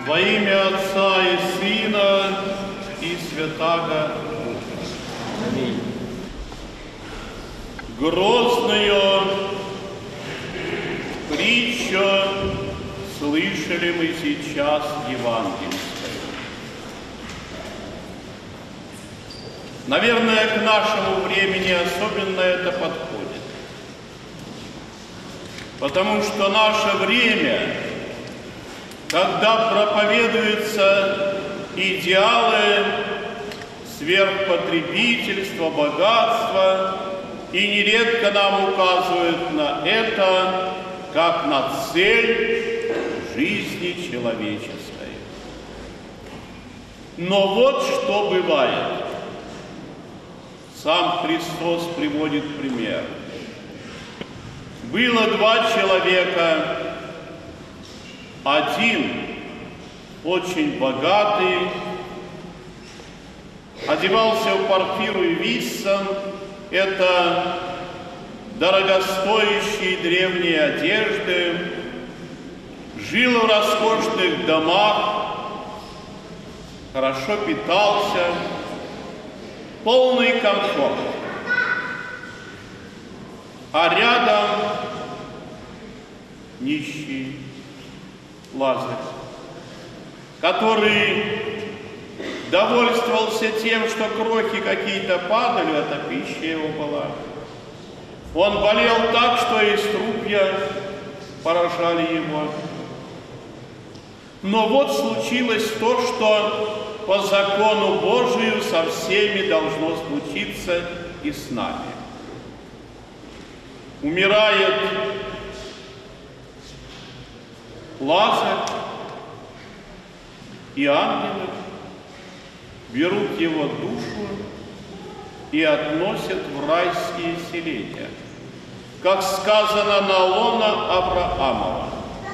Во имя Отца и Сына и Святаго Духа. Аминь. Грозную притчу слышали мы сейчас евангельской. Наверное, к нашему времени особенно это подходит. Потому что наше время, когда проповедуются идеалы сверхпотребительства, богатства, и нередко нам указывают на это как на цель жизни человеческой. Но вот что бывает. Сам Христос приводит пример. Было два человека. Один очень богатый, одевался в парфиру и виссан, это дорогостоящие древние одежды, жил в роскошных домах, хорошо питался, полный комфорт. А рядом нищий Лазарь, который довольствовался тем, что крохи какие-то падали, это пища его была. Он болел так, что и струпья поражали его. Но вот случилось то, что по закону Божию со всеми должно случиться и с нами. Умирает Лазарь, и ангелы берут его душу и относят в райские селения, как сказано на лоно Авраамова.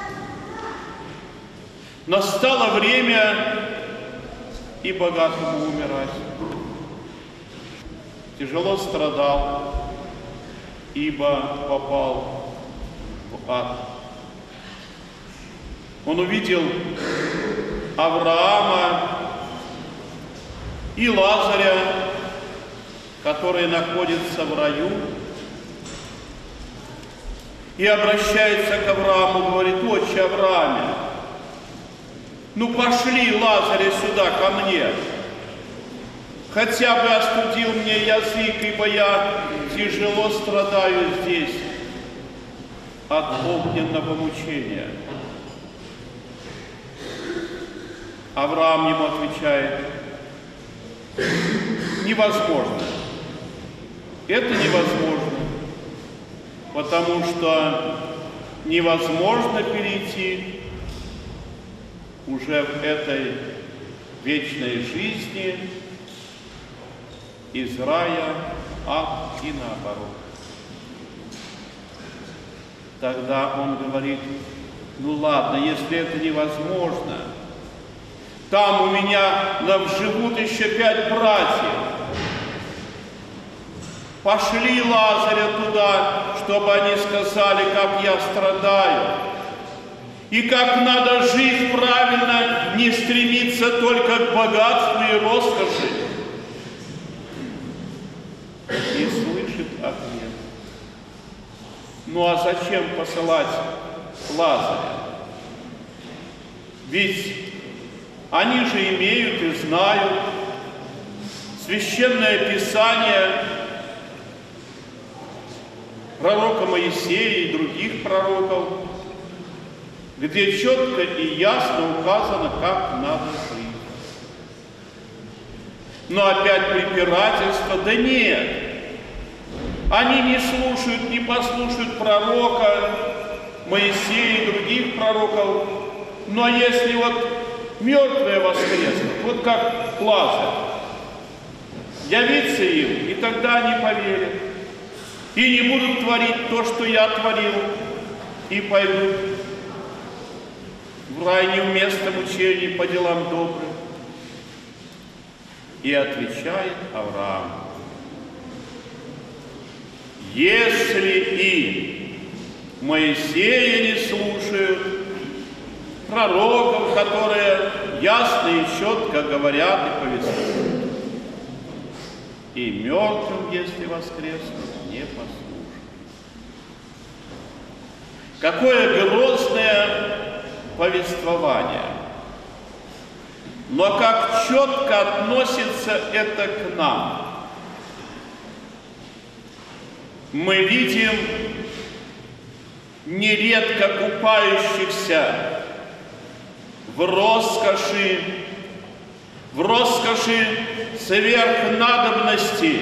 Настало время и богатому умирать. Тяжело страдал, ибо попал в ад. Он увидел Авраама и Лазаря, который находится в раю, и обращается к Аврааму, говорит: «Отче Аврааме, ну пошли Лазаря сюда ко мне, хотя бы остудил мне язык, ибо я тяжело страдаю здесь от огненного мучения». Авраам ему отвечает: невозможно. Это невозможно, потому что невозможно перейти уже в этой вечной жизни из рая в ад и наоборот. Тогда он говорит: ну ладно, если это невозможно, там у меня живут еще 5 братьев. Пошли Лазаря туда, чтобы они сказали, как я страдаю. И как надо жить правильно, не стремиться только к богатству и роскоши. И слышит ответ: ну а зачем посылать Лазаря? Ведь они же имеют и знают Священное Писание пророка Моисея и других пророков, где четко и ясно указано, как надо жить. Но опять препирательство: да нет, они не слушают, не послушают пророка Моисея и других пророков. Но если вот мертвые воскреснут, вот как Лазарь, явиться им, и тогда они поверят. И не будут творить то, что я творил, и пойдут в рай не в место мучений по делам добрым. И отвечает Авраам: если и Моисея не слушают, пророков, которые ясно и четко говорят и повествуют. И мертвым, если воскреснут, не послушают. Какое грозное повествование! Но как четко относится это к нам. Мы видим нередко купающихся в роскоши сверхнадобности.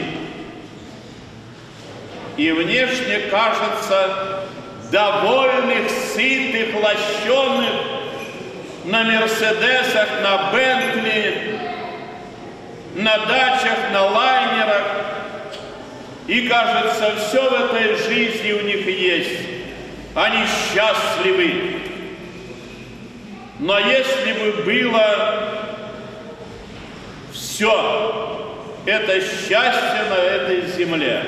И внешне кажется довольных, сытых, лощеных на Мерседесах, на Бентли, на дачах, на лайнерах. И кажется, все в этой жизни у них есть. Они счастливы. Но если бы было все это счастье на этой земле,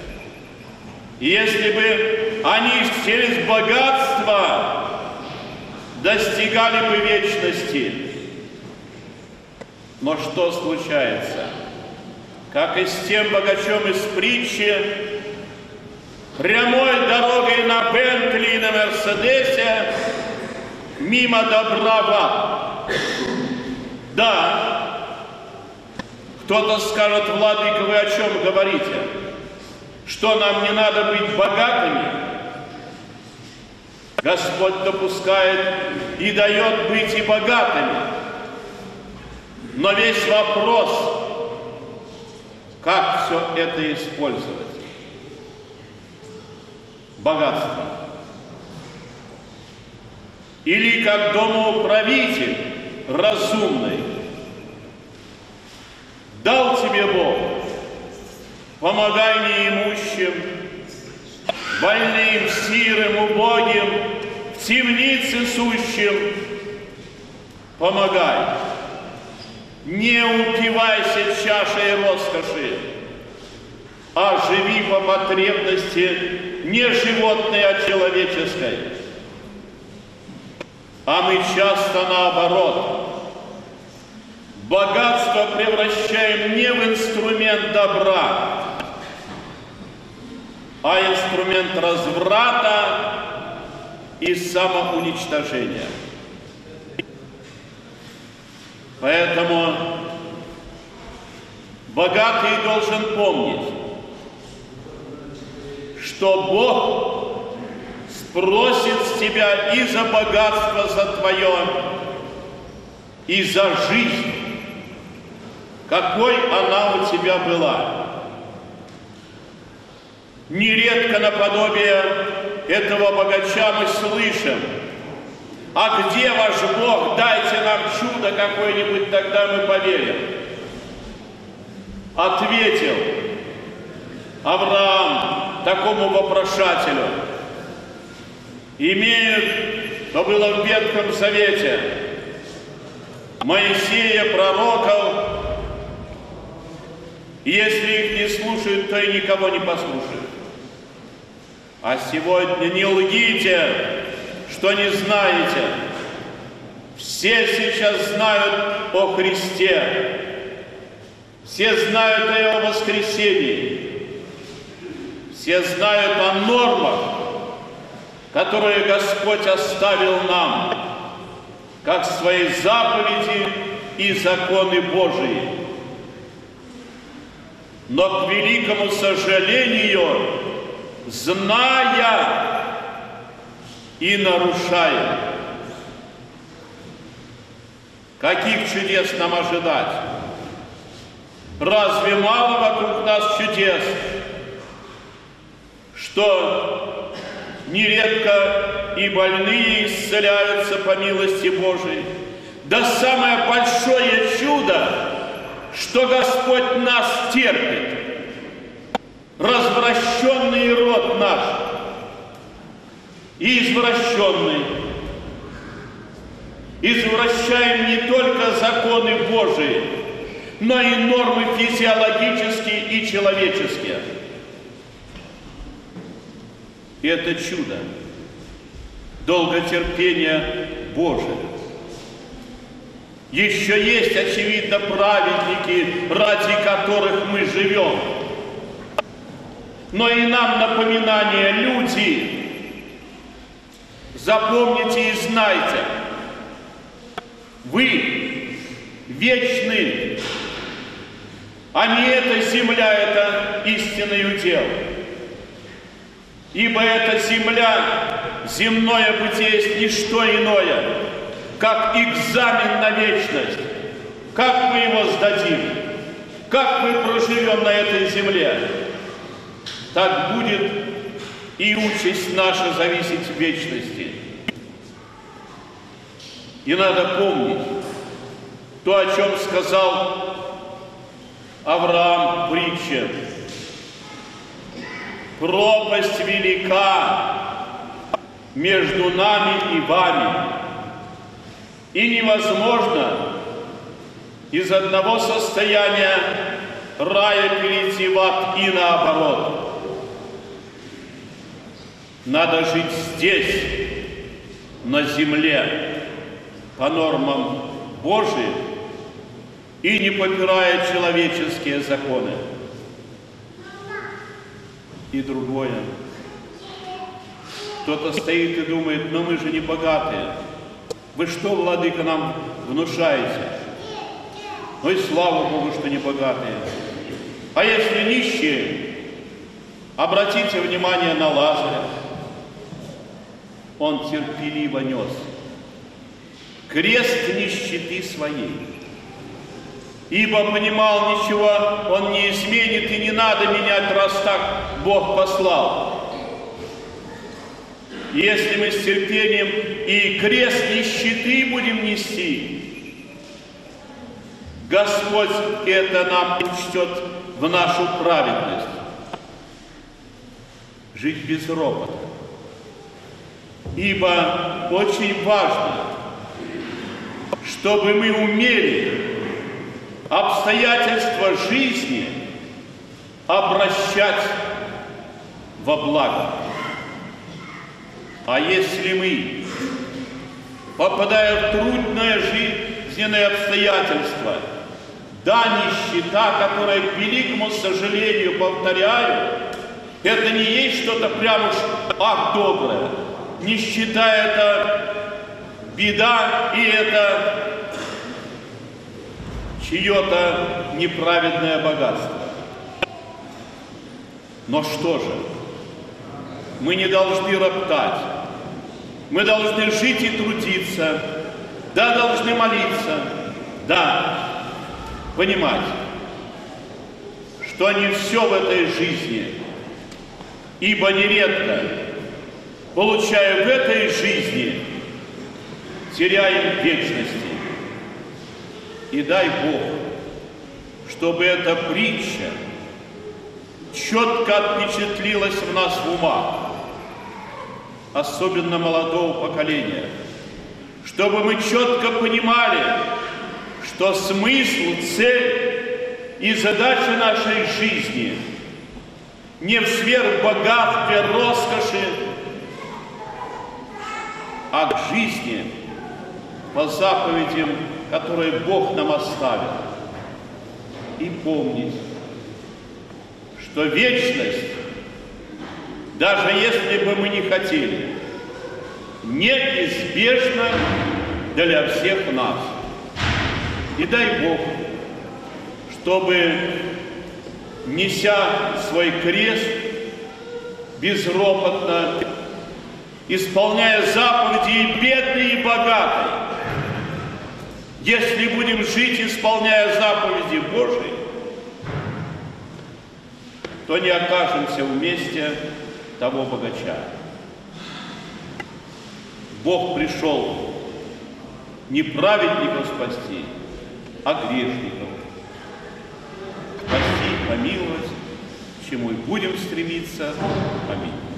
если бы они через богатство достигали бы вечности, но что случается? Как и с тем богачом из притчи, прямой дорогой на Бентли и на Мерседесе мимо добра в ад. Да, кто-то скажет: владыка, вы о чем говорите? Что нам не надо быть богатыми? Господь допускает и дает быть и богатыми. Но весь вопрос, как все это использовать? Богатство. Или как домоуправитель разумный. Дал тебе Бог, помогай неимущим, больным, сирым, убогим, в темнице сущим. Помогай. Не упивайся чашей роскоши, а живи по потребности не животной, а человеческой. А мы часто наоборот. Богатство превращаем не в инструмент добра, а инструмент разврата и самоуничтожения. Поэтому богатый должен помнить, что Бог спросит с тебя и за богатство за твое, и за жизнь, какой она у тебя была. Нередко наподобие этого богача мы слышим: а где ваш Бог? Дайте нам чудо какое-нибудь, тогда мы поверим. Ответил Авраам такому вопрошателю: имеют, то было в Ветхом Завете, Моисея, пророков, и если их не слушают, то и никого не послушают. А сегодня не лгите, что не знаете. Все сейчас знают о Христе. Все знают о Его воскресении. Все знают о нормах, которые Господь оставил нам, как свои заповеди и законы Божии. Но, к великому сожалению, зная и нарушая. Каких чудес нам ожидать? Разве мало вокруг нас чудес, что нередко и больные исцеляются по милости Божией? Да самое большое чудо, что Господь нас терпит, развращенный род наш и извращенный. Извращаем не только законы Божии, но и нормы физиологические и человеческие. И это чудо долготерпения Божия. Еще есть, очевидно, праведники, ради которых мы живем. Но и нам напоминание, люди, запомните и знайте, вы вечны, а не эта земля, это истинный удел. Ибо эта земля, земное бытие есть не что иное, как экзамен на вечность. Как мы его сдадим, как мы проживем на этой земле, так будет и участь наша зависеть в вечности. И надо помнить то, о чем сказал Авраам в притче. Пропасть велика между нами и вами, и невозможно из одного состояния рая перейти в ад и наоборот. Надо жить здесь, на земле, по нормам Божиим и не попирая человеческие законы. И другое. Кто-то стоит и думает, но мы же не богатые. Вы что, владыка, нам внушаете? Ну и слава Богу, что не богатые. А если нищие, обратите внимание на Лазаря. Он терпеливо нес крест нищеты своей. Ибо понимал, ничего он не изменит, и не надо менять, раз так Бог послал. Если мы с терпением и крест нищеты будем нести, Господь это нам учтет в нашу праведность. Жить без ропота. Ибо очень важно, чтобы мы умели обстоятельства жизни обращать во благо. А если мы, попадая в трудное жизненное обстоятельство, да, нищета, которая, к великому сожалению, повторяю, это не есть что-то прям уж ах доброе. Нищета – это беда, и это чье-то неправедное богатство. Но что же? Мы не должны роптать. Мы должны жить и трудиться. Да, должны молиться. Да, понимать, что не все в этой жизни. Ибо нередко, получая в этой жизни, теряем в вечности. И дай Бог, чтобы эта притча четко отпечатлилась в нас в умах, особенно молодого поколения, чтобы мы четко понимали, что смысл, цель и задача нашей жизни не в сверхбогатстве, роскоши, а к жизни по заповедям, которые Бог нам оставил. И помнить, что вечность, даже если бы мы не хотели, неизбежна для всех нас. И дай Бог, чтобы, неся свой крест безропотно, исполняя заповеди и бедный, и богатый, если будем жить, исполняя заповеди Божии, то не окажемся вместе того богача. Бог пришел не праведников спасти, а грешников. Спасти, помиловать, к чему и будем стремиться. Аминь.